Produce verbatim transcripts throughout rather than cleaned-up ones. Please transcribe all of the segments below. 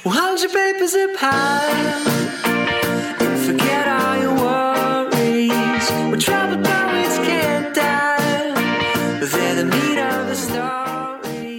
Well, hold your papers up high and forget all your worries. Well, troubled poets can't die, they're the meat of the story.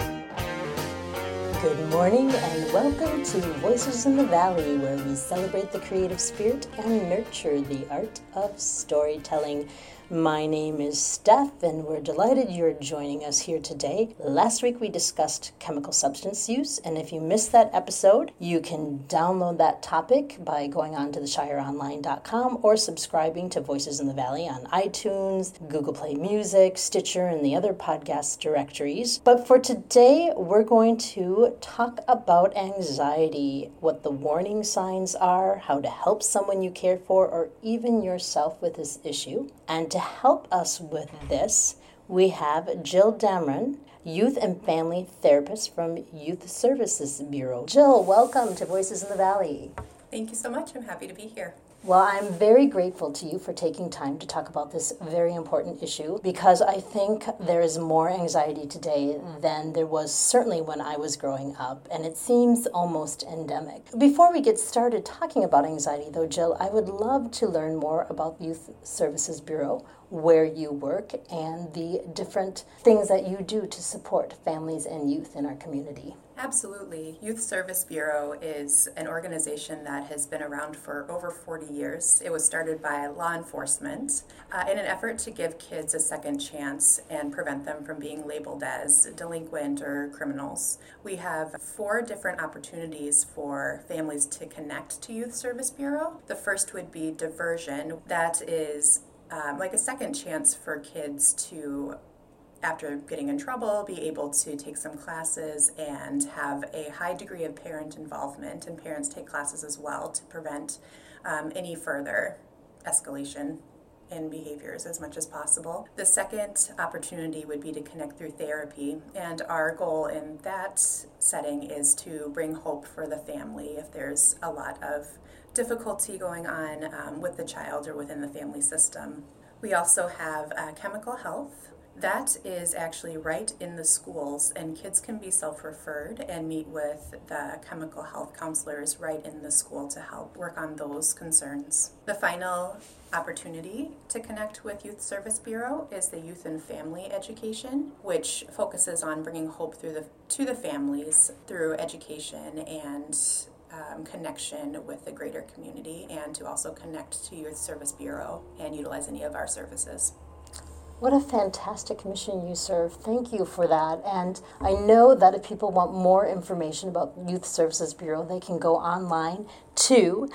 Good morning and welcome to Voices in the Valley, where we celebrate the creative spirit and nurture the art of storytelling. My name is Steph, and we're delighted you're joining us here today. Last week we discussed chemical substance use, and if you missed that episode, you can download that topic by going on to the shire online dot com or subscribing to Voices in the Valley on iTunes, Google Play Music, Stitcher, and the other podcast directories. But for today, we're going to talk about anxiety, what the warning signs are, how to help someone you care for, or even yourself with this issue. And to help us with this, we have Jill Damron, Youth and Family Therapist from Youth Services Bureau. Jill, welcome to Voices in the Valley. Thank you so much. I'm happy to be here. Well, I'm very grateful to you for taking time to talk about this very important issue, because I think there is more anxiety today than there was certainly when I was growing up, and it seems almost endemic. Before we get started talking about anxiety, though, Jill, I would love to learn more about Youth Services Bureau, where you work, and the different things that you do to support families and youth in our community. Absolutely. Youth Service Bureau is an organization that has been around for over forty years. It was started by law enforcement uh, in an effort to give kids a second chance and prevent them from being labeled as delinquent or criminals. We have four different opportunities for families to connect to Youth Service Bureau. The first would be diversion. That is um, like a second chance for kids to, after getting in trouble, be able to take some classes and have a high degree of parent involvement, and parents take classes as well to prevent um, any further escalation in behaviors as much as possible. The second opportunity would be to connect through therapy, and our goal in that setting is to bring hope for the family if there's a lot of difficulty going on um, with the child or within the family system. We also have uh, chemical health. That is actually right in the schools, and kids can be self-referred and meet with the chemical health counselors right in the school to help work on those concerns. The final opportunity to connect with Youth Service Bureau is the Youth and Family Education, which focuses on bringing hope through the to the families through education and Um, connection with the greater community, and to also connect to Youth Service Bureau and utilize any of our services. What a fantastic mission you serve. Thank you for that. And I know that if people want more information about Youth Services Bureau, they can go online to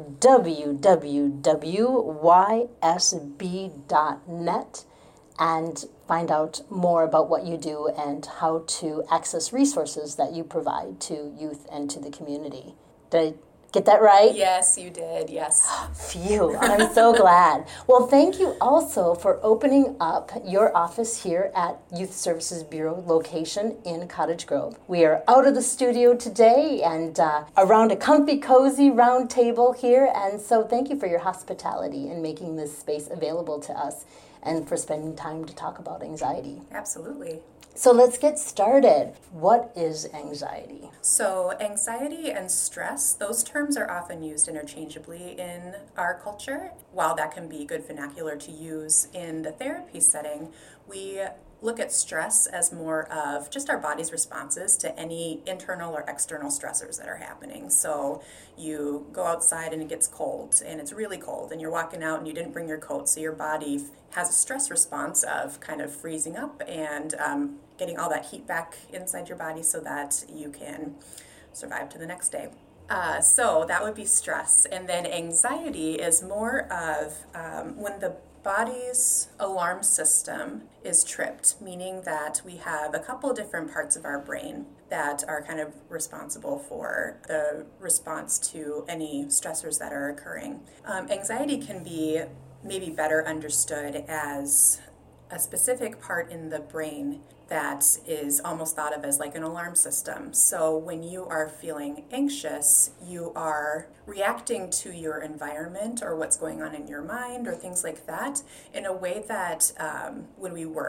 w w w dot y s b dot net and find out more about what you do and how to access resources that you provide to youth and to the community. Did I get that right? Yes, you did. Yes. Phew, I'm so glad. Well, thank you also for opening up your office here at Youth Services Bureau location in Cottage Grove. We are out of the studio today and uh, around a comfy, cozy round table here, and so thank you for your hospitality in making this space available to us and for spending time to talk about anxiety. Absolutely. So let's get started. What is anxiety? So anxiety and stress, those terms are often used interchangeably in our culture. While that can be good vernacular to use in the therapy setting, we look at stress as more of just our body's responses to any internal or external stressors that are happening. So you go outside and it gets cold, and it's really cold, and you're walking out and you didn't bring your coat, so your body has a stress response of kind of freezing up and um, getting all that heat back inside your body so that you can survive to the next day. Uh, so that would be stress. And then anxiety is more of um, when the body's alarm system is tripped, meaning that we have a couple different parts of our brain that are kind of responsible for the response to any stressors that are occurring. Um, anxiety can be maybe better understood as a specific part in the brain that is almost thought of as like an alarm system. So when you are feeling anxious, you are reacting to your environment or what's going on in your mind or things like that in a way that um, when we were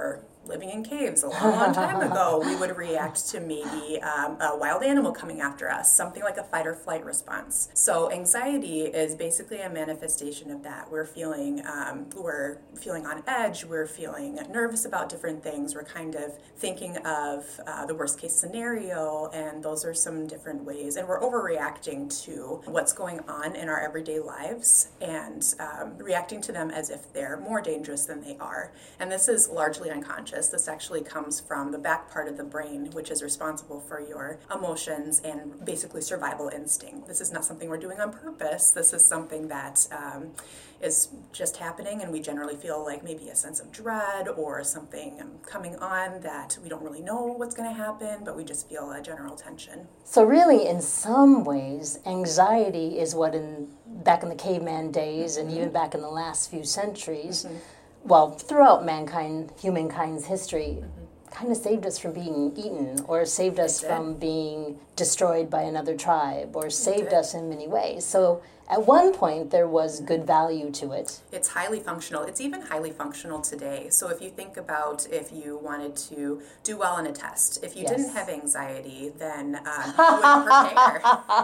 living in caves a long, long time ago, we would react to maybe um, a wild animal coming after us, something like a fight or flight response. So anxiety is basically a manifestation of that. We're feeling um, we're feeling on edge. We're feeling nervous about different things. We're kind of thinking of uh, the worst case scenario, and those are some different ways. And we're overreacting to what's going on in our everyday lives and um, reacting to them as if they're more dangerous than they are. And this is largely unconscious. This actually comes from the back part of the brain, which is responsible for your emotions and basically survival instinct. This is not something we're doing on purpose. This is something that um, is just happening, and we generally feel like maybe a sense of dread or something coming on that we don't really know what's going to happen, but we just feel a general tension. So really, in some ways, anxiety is what in back in the caveman days mm-hmm. and even back in the last few centuries, mm-hmm. well, throughout mankind, humankind's history, mm-hmm. kind of saved us from being eaten or saved us from being destroyed by another tribe or saved us in many ways. So at one point, there was good value to it. It's highly functional. It's even highly functional today. So if you think about if you wanted to do well on a test, if you yes. didn't have anxiety, then um, you wouldn't prepare.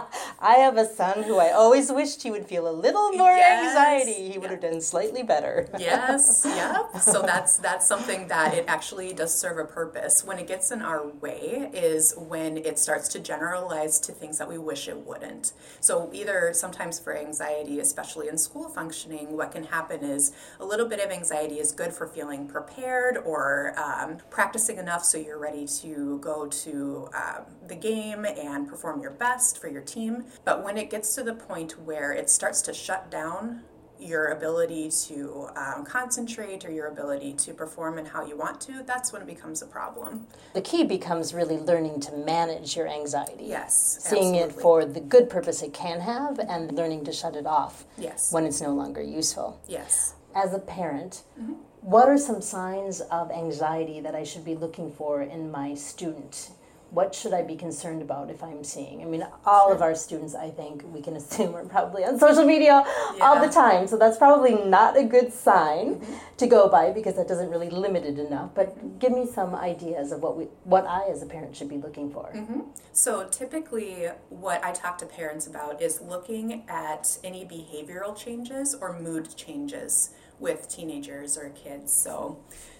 I have a son who I always wished he would feel a little more yes. anxiety. He would yep. have done slightly better. Yes, yep. So that's that's something that it actually does serve a purpose. When it gets in our way is when it starts to generalize to things that we wish it wouldn't. So either sometimes for anxiety, especially in school functioning, what can happen is a little bit of anxiety is good for feeling prepared or um, practicing enough so you're ready to go to um, the game and perform your best for your team. But when it gets to the point where it starts to shut down your ability to um, concentrate or your ability to perform in how you want to, that's when it becomes a problem. The key becomes really learning to manage your anxiety. Yes, Seeing absolutely. it for the good purpose it can have and learning to shut it off yes. when it's no longer useful. Yes. As a parent, mm-hmm. what are some signs of anxiety that I should be looking for in my student? What should I be concerned about if I'm seeing? I mean, all sure. of our students, I think, we can assume are probably on social media yeah. all the time. So that's probably not a good sign mm-hmm. to go by because that doesn't really limit it enough. But give me some ideas of what we, what I as a parent should be looking for. Mm-hmm. So typically what I talk to parents about is looking at any behavioral changes or mood changes with teenagers or kids. So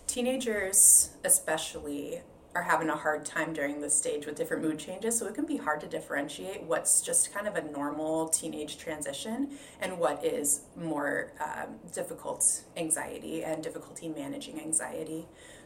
teenagers especially are having a hard time during this stage with different mood changes, so it can be hard to differentiate what's just kind of a normal teenage transition and what is more um, difficult anxiety and difficulty managing anxiety.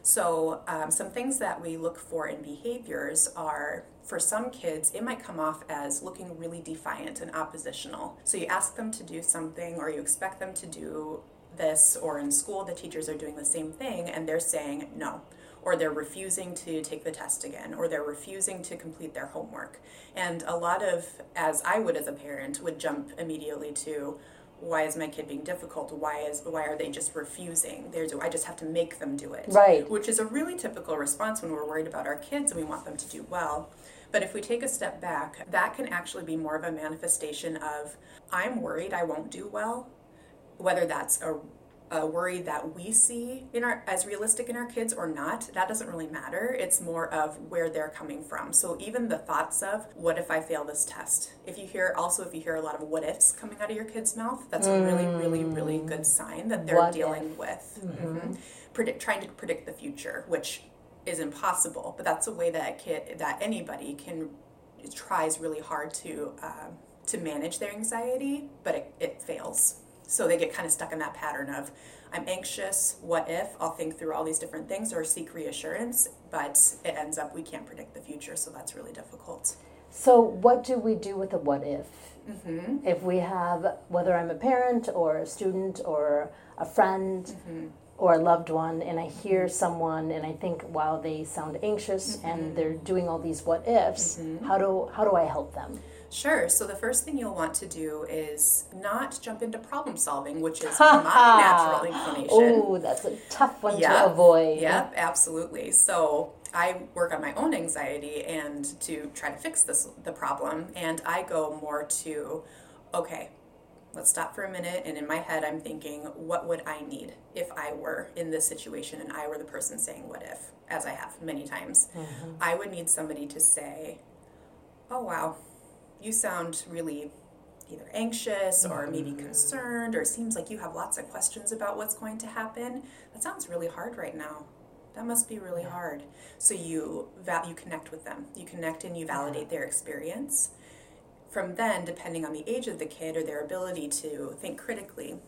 So um, some things that we look for in behaviors are, for some kids, it might come off as looking really defiant and oppositional. So you ask them to do something or you expect them to do this, or in school the teachers are doing the same thing and they're saying no. Or they're refusing to take the test again, or they're refusing to complete their homework. And a lot of, as I would as a parent, would jump immediately to, why is my kid being difficult? Why is why are they just refusing? There's, I just have to make them do it. Right. Which is a really typical response when we're worried about our kids and we want them to do well. But if we take a step back, that can actually be more of a manifestation of, I'm worried I won't do well, whether that's a a worry that we see in our as realistic in our kids or not, that doesn't really matter. It's more of where they're coming from. So even the thoughts of, what if I fail this test? If you hear, also if you hear a lot of what ifs coming out of your kid's mouth, that's mm. a really, really, really good sign that they're what dealing if? with mm-hmm. Mm-hmm. Predict, trying to predict the future, which is impossible, but that's a way that a kid, that anybody can, tries really hard to uh, to manage their anxiety, but it, it fails. So they get kind of stuck in that pattern of, I'm anxious, what if? I'll think through all these different things or seek reassurance, but it ends up we can't predict the future, so that's really difficult. So what do we do with a what if? Mm-hmm. If we have, whether I'm a parent or a student or a friend mm-hmm. or a loved one, and I hear someone and I think, wow, they sound anxious mm-hmm. and they're doing all these what ifs, mm-hmm. how do how do I help them? Sure. So the first thing you'll want to do is not jump into problem solving, which is my natural inclination. Oh, that's a tough one yep. to avoid. Yep, absolutely. So I work on my own anxiety and to try to fix this the problem, and I go more to, okay, let's stop for a minute. And in my head, I'm thinking, what would I need if I were in this situation and I were the person saying what if, as I have many times. Mm-hmm. I would need somebody to say, oh, wow, you sound really either anxious or maybe concerned, or it seems like you have lots of questions about what's going to happen. That sounds really hard right now. That must be really hard. So you val- you connect with them. You connect and you validate their experience. From then, depending on the age of the kid or their ability to think critically,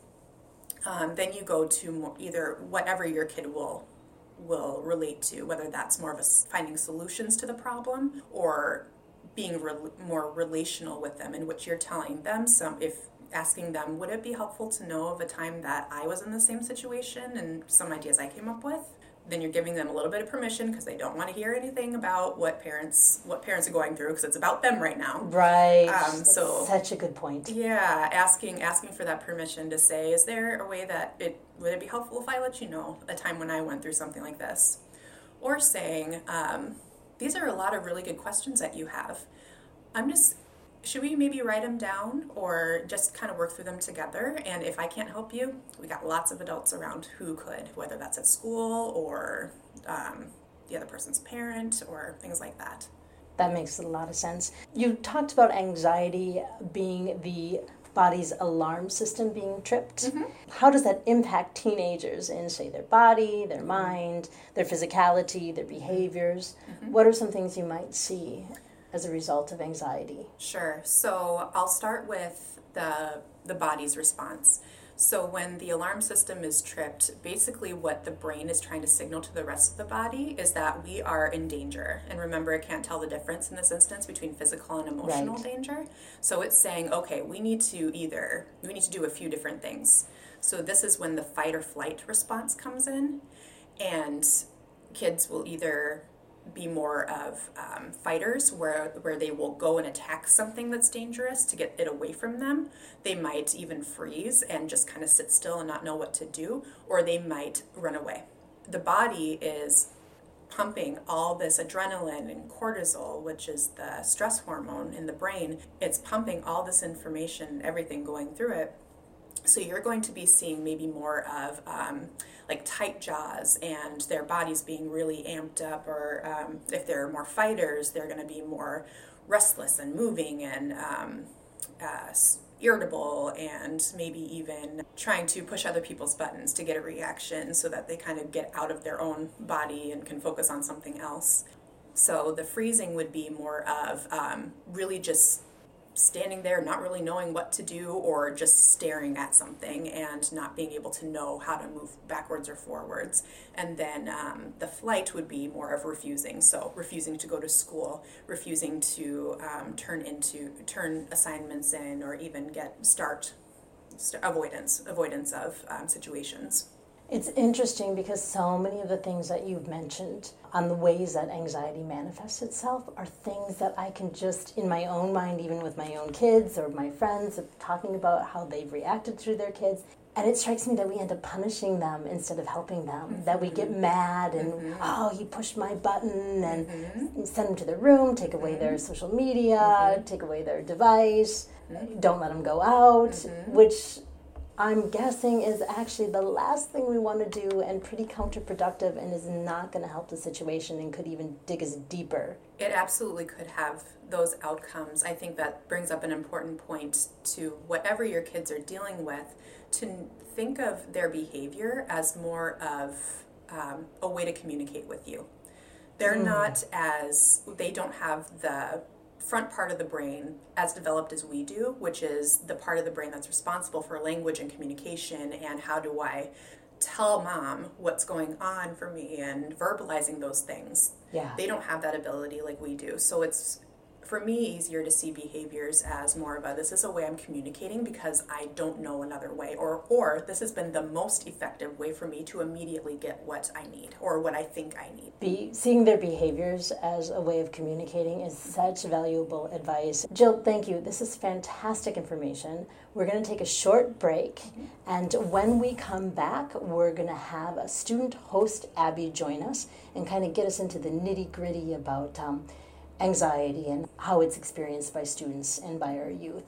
um, then you go to more, either whatever your kid will will relate to, whether that's more of a finding solutions to the problem or being re- more relational with them, in which you're telling them some, if asking them, would it be helpful to know of a time that I was in the same situation and some ideas I came up with? Then you're giving them a little bit of permission because they don't want to hear anything about what parents what parents are going through, because it's about them right now. Right. Um, That's so such a good point. Yeah, asking asking for that permission to say, is there a way that it would it be helpful if I let you know a time when I went through something like this? Or saying, um, these are a lot of really good questions that you have. I'm just, should we maybe write them down or just kind of work through them together? And if I can't help you, we got lots of adults around who could, whether that's at school or um, the other person's parent or things like that. That makes a lot of sense. You talked about anxiety being the body's alarm system being tripped. Mm-hmm. How does that impact teenagers in, say, their body, their mind, their physicality, their behaviors? Mm-hmm. What are some things you might see as a result of anxiety? Sure. So I'll start with the the body's response. So when the alarm system is tripped, basically what the brain is trying to signal to the rest of the body is that we are in danger. And remember, it can't tell the difference in this instance between physical and emotional right. danger. So it's saying, okay, we need to either, we need to do a few different things. So this is when the fight or flight response comes in, and kids will either be more of um, fighters, where where they will go and attack something that's dangerous to get it away from them. They might even freeze and just kind of sit still and not know what to do, or they might run away. The body is pumping all this adrenaline and cortisol, which is the stress hormone in the brain. It's pumping all this information, everything going through it. So you're going to be seeing maybe more of um, like tight jaws and their bodies being really amped up, or um, if they're more fighters, they're going to be more restless and moving and um, uh, irritable, and maybe even trying to push other people's buttons to get a reaction so that they kind of get out of their own body and can focus on something else. So the freezing would be more of um, really just standing there, not really knowing what to do, or just staring at something and not being able to know how to move backwards or forwards. And then um, the flight would be more of refusing. So refusing to go to school, refusing to um, turn into turn assignments in, or even get start, start avoidance avoidance of um, situations. It's interesting because so many of the things that you've mentioned on the ways that anxiety manifests itself are things that I can just, in my own mind, even with my own kids or my friends, talking about how they've reacted to their kids. And it strikes me that we end up punishing them instead of helping them, mm-hmm. that we get mad and, mm-hmm. oh, he pushed my button, and mm-hmm. send them to their room, take away mm-hmm. their social media, mm-hmm. take away their device, mm-hmm. don't let them go out, mm-hmm. which I'm guessing is actually the last thing we want to do, and pretty counterproductive, and is not going to help the situation and could even dig us deeper. It absolutely could have those outcomes. I think that brings up an important point to whatever your kids are dealing with, to think of their behavior as more of um, a way to communicate with you. They're mm. not as, they don't have the front part of the brain as developed as we do, which is the part of the brain that's responsible for language and communication, and how do I tell mom what's going on for me, and verbalizing those things. Yeah. They don't have that ability like we do. So it's, for me, easier to see behaviors as more of a, this is a way I'm communicating because I don't know another way, or or this has been the most effective way for me to immediately get what I need, or what I think I need. Be, seeing their behaviors as a way of communicating is such valuable advice. Jill, thank you. This is fantastic information. We're going to take a short break, mm-hmm. and when we come back, we're going to have a student host, Abby, join us and kind of get us into the nitty-gritty about um, anxiety and how it's experienced by students and by our youth. Mm-hmm.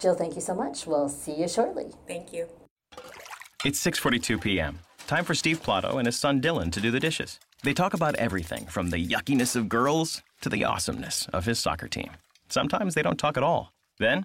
Jill, thank you so much. We'll see you shortly. Thank you. It's six forty-two p.m. Time for Steve Plato and his son Dylan to do the dishes. They talk about everything from the yuckiness of girls to the awesomeness of his soccer team. Sometimes they don't talk at all. Then,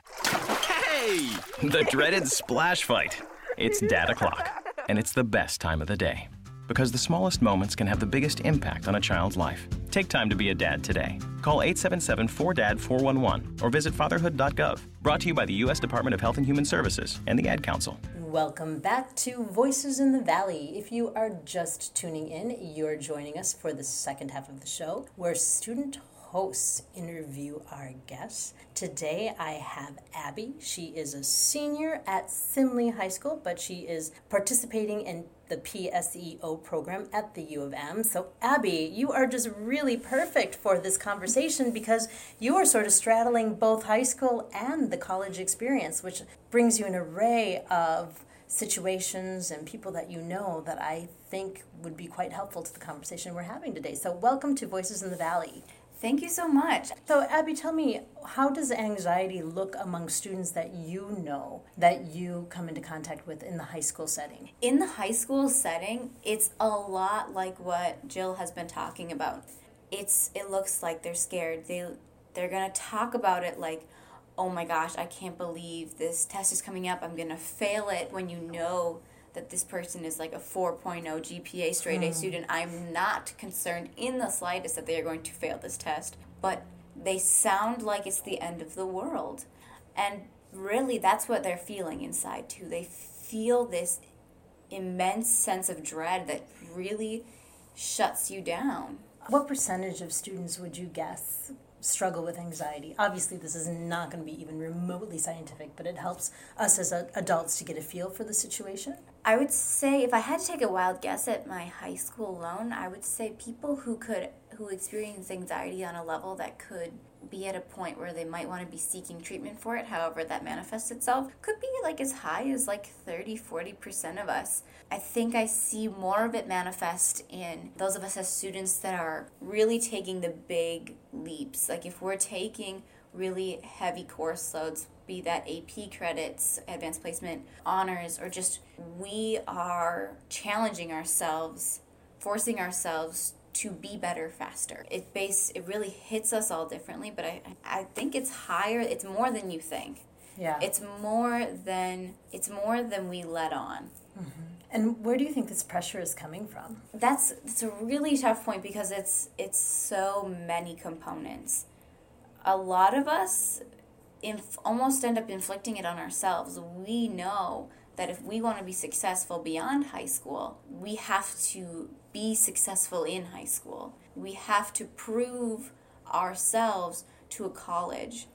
hey! The dreaded splash fight. It's dad o'clock, and it's the best time of the day. Because the smallest moments can have the biggest impact on a child's life. Take time to be a dad today. Call eight seven seven, four D A D, four one one or visit fatherhood dot gov. Brought to you by the U S Department of Health and Human Services and the Ad Council. Welcome back to Voices in the Valley. If you are just tuning in, you're joining us for the second half of the show, where student hosts interview our guests. Today I have Abby. She is a senior at Simley High School, but she is participating in the P S E O program at the U of M. So Abby, you are just really perfect for this conversation because you are sort of straddling both high school and the college experience, which brings you an array of situations and people that you know that I think would be quite helpful to the conversation we're having today. So welcome to Voices in the Valley. Thank you so much. So, Abby, tell me, how does anxiety look among students that you know, that you come into contact with in the high school setting? In the high school setting, it's a lot like what Jill has been talking about. It's it looks like they're scared. They they're going to talk about it like, "Oh my gosh, I can't believe this test is coming up. I'm going to fail it," when you know that this person is like a four point oh G P A straight A student. I'm not concerned in the slightest that they are going to fail this test, but they sound like it's the end of the world. And really, that's what they're feeling inside too. They feel this immense sense of dread that really shuts you down. What percentage of students would you guess struggle with anxiety? Obviously, this is not going to be even remotely scientific, but it helps us as a, adults to get a feel for the situation. I would say, if I had to take a wild guess at my high school alone, I would say people who could who experience anxiety on a level that could be at a point where they might want to be seeking treatment for it, however that manifests itself, could be like as high as like thirty, forty percent of us. I think I see more of it manifest in those of us as students that are really taking the big leaps. Like if we're taking really heavy course loads, be that A P credits, advanced placement, honors, or just we are challenging ourselves, forcing ourselves to be better faster. It base it really hits us all differently, but I I think it's higher, it's more than you think. Yeah. It's more than it's more than we let on. Mm-hmm. And where do you think this pressure is coming from? That's it's a really tough point because it's it's so many components. A lot of us inf- almost end up inflicting it on ourselves. We know that if we want to be successful beyond high school, we have to be successful in high school. We have to prove ourselves to a college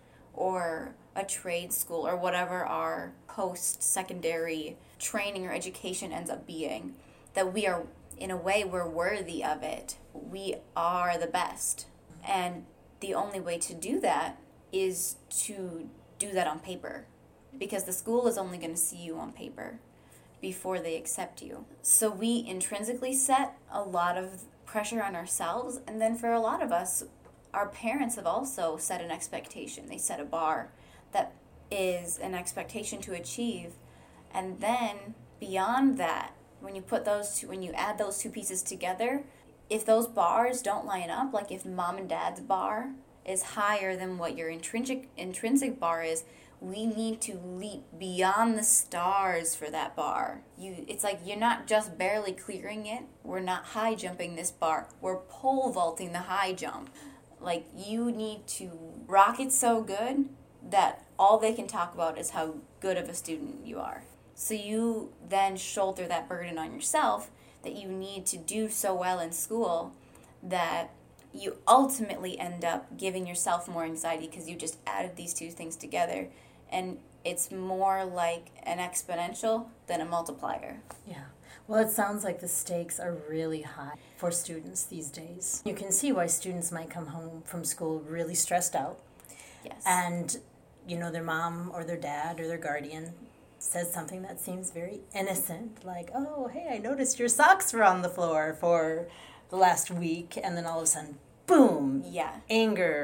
or a trade school or whatever our post-secondary training or education ends up being, that we are, in a way, we're worthy of it. We are the best. And the only way to do that is to do that on paper, because the school is only going to see you on paper before they accept you. So we intrinsically set a lot of pressure on ourselves, and then for a lot of us, our parents have also set an expectation. They set a bar that is an expectation to achieve, and then beyond that, when you put those two, when you add those two pieces together, if those bars don't line up, like if mom and dad's bar is higher than what your intrinsic intrinsic bar is, we need to leap beyond the stars for that bar. You, it's like you're not just barely clearing it. We're not high jumping this bar. We're pole vaulting the high jump. Like, you need to rock it so good that all they can talk about is how good of a student you are. So you then shoulder that burden on yourself that you need to do so well in school that you ultimately end up giving yourself more anxiety because you just added these two things together. And it's more like an exponential than a multiplier. Yeah. Well, it sounds like the stakes are really high for students these days. You can see why students might come home from school really stressed out. Yes. And, you know, their mom or their dad or their guardian says something that seems very innocent, like, oh, hey, I noticed your socks were on the floor for the last week. And then all of a sudden, boom, yeah, anger,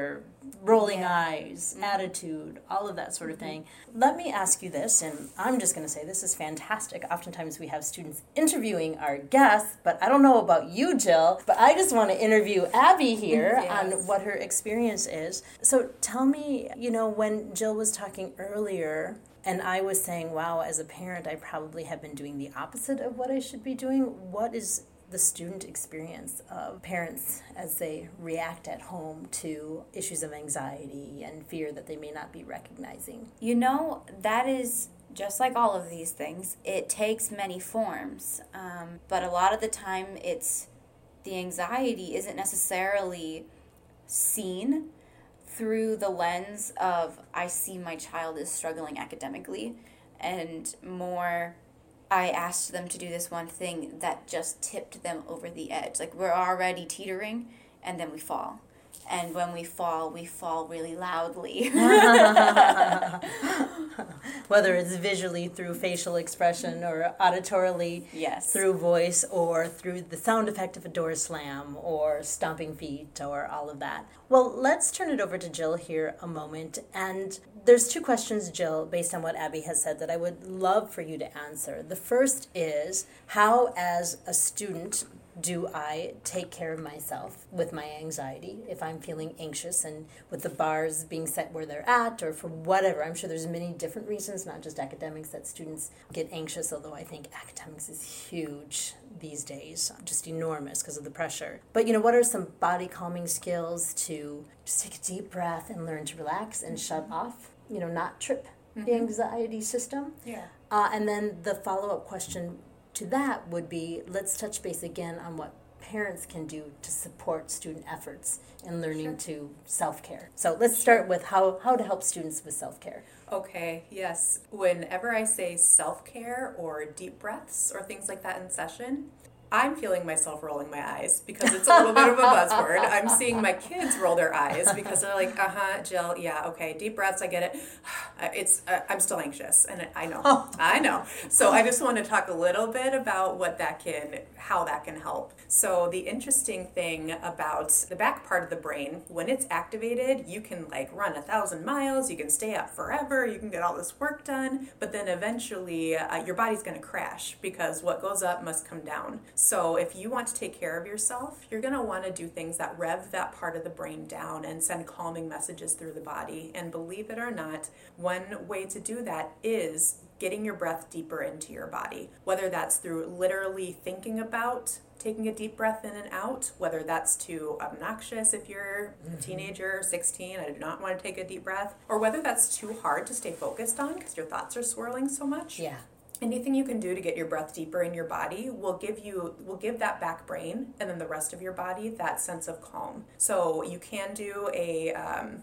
rolling Yeah. eyes, mm-hmm. attitude, all of that sort of mm-hmm. thing. Let me ask you this, and I'm just going to say this is fantastic. Oftentimes we have students interviewing our guests, but I don't know about you, Jill, but I just want to interview Abby here yes. on what her experience is. So tell me, you know, when Jill was talking earlier, and I was saying, wow, as a parent, I probably have been doing the opposite of what I should be doing. What is the student experience of parents as they react at home to issues of anxiety and fear that they may not be recognizing? You know, that is just like all of these things. It takes many forms, um, but a lot of the time it's the anxiety isn't necessarily seen through the lens of I see my child is struggling academically, and more I asked them to do this one thing that just tipped them over the edge. Like, we're already teetering, and then we fall. And when we fall, we fall really loudly. Whether it's visually through facial expression or auditorily yes. through voice or through the sound effect of a door slam or stomping feet or all of that. Well, let's turn it over to Jill here a moment. And there's two questions, Jill, based on what Abby has said, that I would love for you to answer. The first is, how as a student do I take care of myself with my anxiety if I'm feeling anxious and with the bars being set where they're at or for whatever? I'm sure there's many different reasons, not just academics, that students get anxious, although I think academics is huge these days, just enormous because of the pressure. But, you know, what are some body calming skills to just take a deep breath and learn to relax and shut off, you know, not trip mm-hmm. the anxiety system? Yeah. Uh, and then the follow-up question to that would be, let's touch base again on what parents can do to support student efforts in learning sure. to self-care. So let's start with how, how to help students with self-care. Okay, yes. Whenever I say self-care or deep breaths or things like that in session, I'm feeling myself rolling my eyes because it's a little bit of a buzzword. I'm seeing my kids roll their eyes because they're like, uh-huh, Jill, yeah, okay, deep breaths, I get it. It's uh, I'm still anxious, and I know, oh. I know. So I just want to talk a little bit about what that can, how that can help. So the interesting thing about the back part of the brain, when it's activated, you can like run a thousand miles, you can stay up forever, you can get all this work done, but then eventually uh, your body's going to crash because what goes up must come down. So if you want to take care of yourself, you're going to want to do things that rev that part of the brain down and send calming messages through the body. And believe it or not, one way to do that is getting your breath deeper into your body, whether that's through literally thinking about taking a deep breath in and out, whether that's too obnoxious if you're mm-hmm. a teenager, sixteen, I do not want to take a deep breath, or whether that's too hard to stay focused on because your thoughts are swirling so much. Yeah. Anything you can do to get your breath deeper in your body will give you will give that back brain and then the rest of your body that sense of calm. So you can do a um,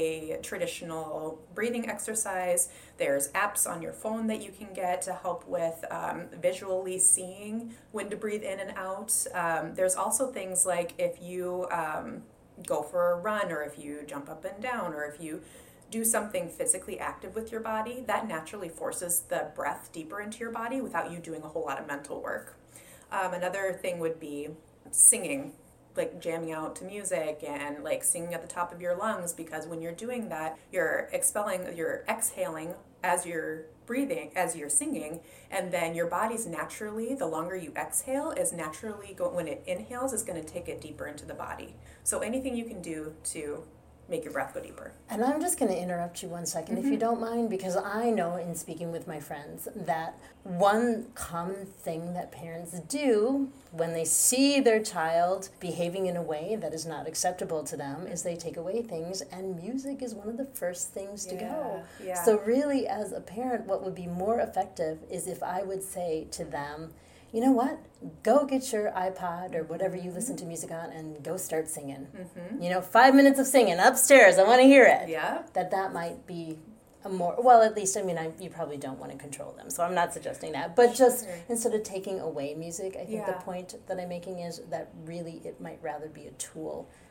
a traditional breathing exercise. There's apps on your phone that you can get to help with um, visually seeing when to breathe in and out. Um, there's also things like if you um, go for a run, or if you jump up and down, or if you do something physically active with your body, that naturally forces the breath deeper into your body without you doing a whole lot of mental work. Um, another thing would be singing, like jamming out to music and like singing at the top of your lungs, because when you're doing that, you're expelling, you're exhaling as you're breathing, as you're singing, and then your body's naturally, the longer you exhale, is naturally, go, when it inhales, is going to take it deeper into the body. So anything you can do to make your breath go deeper. And I'm just going to interrupt you one second, mm-hmm. if you don't mind, because I know in speaking with my friends that one common thing that parents do when they see their child behaving in a way that is not acceptable to them is they take away things, and music is one of the first things to yeah, go. Yeah. So really, as a parent, what would be more effective is if I would say to them, you know what? Go get your iPod or whatever you listen to music on and go start singing. Mm-hmm. You know, five minutes of singing upstairs. I want to hear it. Yeah. That that might be a more, well, at least, I mean, I, you probably don't want to control them, so I'm not suggesting that. But just sure. instead of taking away music, I think yeah. the point that I'm making is that really it might rather be a tool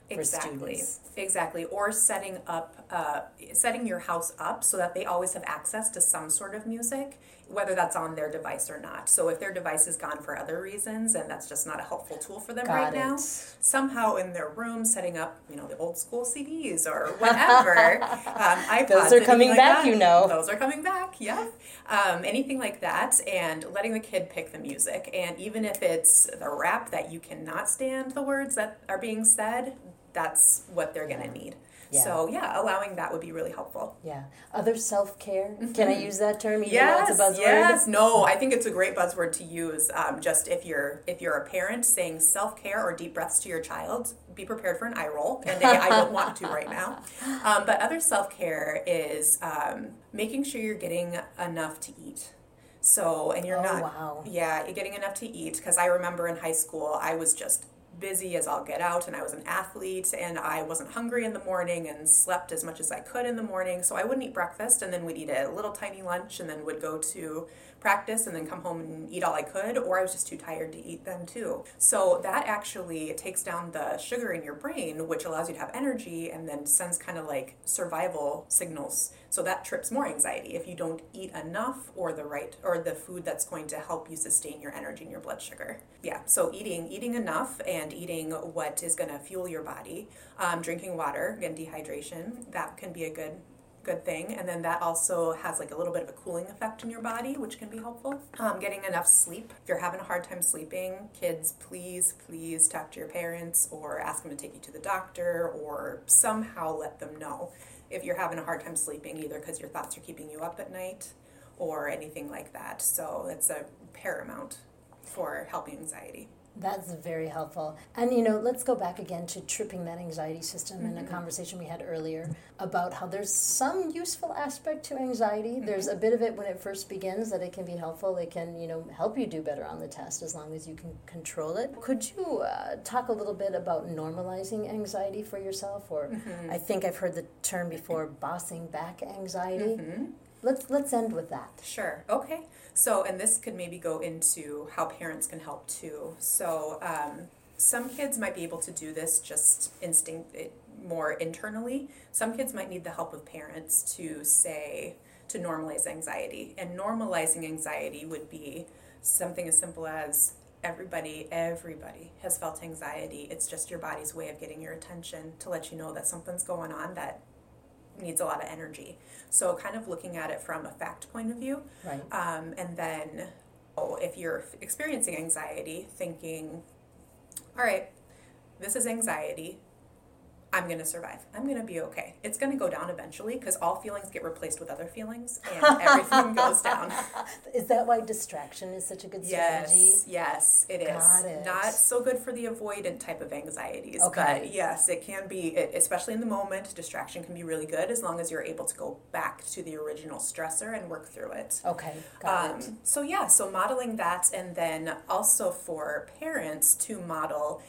for Exactly. students. Exactly. Or setting up, uh, setting your house up so that they always have access to some sort of music, whether that's on their device or not. So if their device is gone for other reasons and that's just not a helpful tool for them Got right it. now, somehow in their room setting up, you know, the old school C Ds or whatever, um, iPods. Those are anything coming like back, that. you know. Those are coming back, yeah. Um, anything like that, and letting the kid pick the music. And even if it's the rap that you cannot stand the words that are being said, that's what they're going to need. Yeah. So, yeah, allowing that would be really helpful. Yeah. Other self-care? Can I use that term even Yes, though it's a buzzword? yes. No, I think it's a great buzzword to use. Um, just if you're if you're a parent saying self-care or deep breaths to your child, be prepared for an eye roll. And I, I don't want to right now. Um, but other self-care is um, making sure you're getting enough to eat. So, and you're Oh, not, wow. yeah, you're getting enough to eat. Because I remember in high school, I was just busy as all get out, and I was an athlete, and I wasn't hungry in the morning and slept as much as I could in the morning. So I wouldn't eat breakfast, and then would eat a little tiny lunch, and then would go to practice and then come home and eat all I could, or I was just too tired to eat then too. So that actually takes down the sugar in your brain, which allows you to have energy and then sends kind of like survival signals. So that trips more anxiety if you don't eat enough or the right or the food that's going to help you sustain your energy and your blood sugar. Yeah, so eating eating enough and eating what is going to fuel your body. Um, drinking water, again, dehydration, that can be a good good thing. And then that also has like a little bit of a cooling effect in your body, which can be helpful. Um, getting enough sleep. If you're having a hard time sleeping, kids, please, please talk to your parents or ask them to take you to the doctor or somehow let them know if you're having a hard time sleeping, either because your thoughts are keeping you up at night or anything like that. So it's a paramount for helping anxiety. That's very helpful. And, you know, let's go back again to tripping that anxiety system mm-hmm. in a conversation we had earlier about how there's some useful aspect to anxiety. Mm-hmm. There's a bit of it when it first begins that it can be helpful. It can, you know, help you do better on the test as long as you can control it. Could you uh, talk a little bit about normalizing anxiety for yourself? Or mm-hmm. I think I've heard the term before, bossing back anxiety. Mm-hmm. Let's let's end with that. Sure. Okay. So, and this could maybe go into how parents can help too. So, um, some kids might be able to do this just instinct it, more internally. Some kids might need the help of parents to say, to normalize anxiety. And normalizing anxiety would be something as simple as everybody, everybody has felt anxiety. It's just your body's way of getting your attention to let you know that something's going on that needs a lot of energy. So kind of looking at it from a fact point of view. Right. Um, and then oh, if you're experiencing anxiety, thinking, all right, this is anxiety. I'm going to survive. I'm going to be okay. It's going to go down eventually because all feelings get replaced with other feelings and everything goes down. Is that why distraction is such a good strategy? Yes, yes, it is. Got it. Not so good for the avoidant type of anxieties, okay. but yes, it can be, especially in the moment, distraction can be really good as long as you're able to go back to the original stressor and work through it. Okay, got um, it. So yeah, so modeling that, and then also for parents to model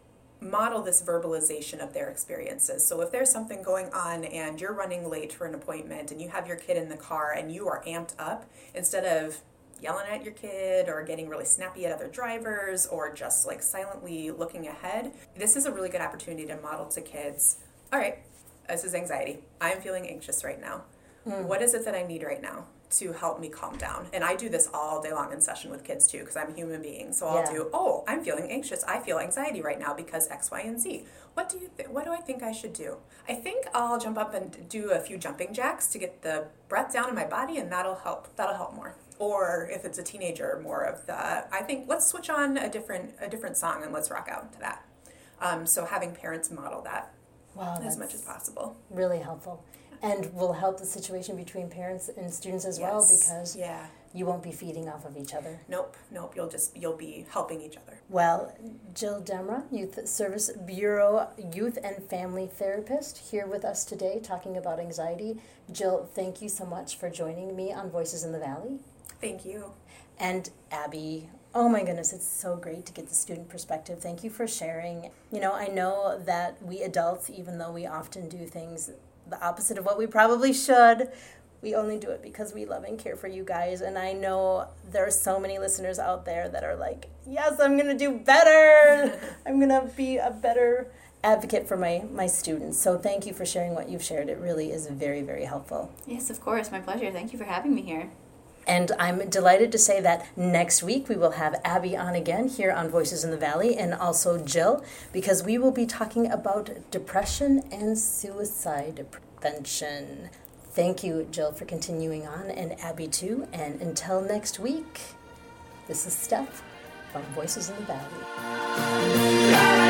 model this verbalization of their experiences. So if there's something going on and you're running late for an appointment and you have your kid in the car and you are amped up, instead of yelling at your kid or getting really snappy at other drivers or just like silently looking ahead, this is a really good opportunity to model to kids, all right, this is anxiety. I'm feeling anxious right now. Mm. What is it that I need right now to help me calm down? And I do this all day long in session with kids too, because I'm a human being. So I'll yeah. do, oh, I'm feeling anxious. I feel anxiety right now because X, Y, and Z. What do you th- what do I think I should do? I think I'll jump up and do a few jumping jacks to get the breath down in my body, and that'll help. That'll help more. Or if it's a teenager, more of the, I think let's switch on a different a different song and let's rock out to that. Um, so having parents model that wow, as much as possible. Really helpful. And will help the situation between parents and students as yes. well, because yeah. you won't be feeding off of each other. Nope, nope. You'll just you'll be helping each other. Well, Jill Demra, Youth Service Bureau Youth and Family Therapist, here with us today talking about anxiety. Jill, thank you so much for joining me on Voices in the Valley. Thank you. And Abby, oh my goodness, it's so great to get the student perspective. Thank you for sharing. You know, I know that we adults, even though we often do things the opposite of what we probably should, we only do it because we love and care for you guys. And I know there are so many listeners out there that are like, yes, I'm going to do better. I'm going to be a better advocate for my, my students. So thank you for sharing what you've shared. It really is very, very helpful. Yes, of course. My pleasure. Thank you for having me here. And I'm delighted to say that next week we will have Abby on again here on Voices in the Valley, and also Jill, because we will be talking about depression and suicide prevention. Thank you, Jill, for continuing on, and Abby too. And until next week, this is Steph from Voices in the Valley.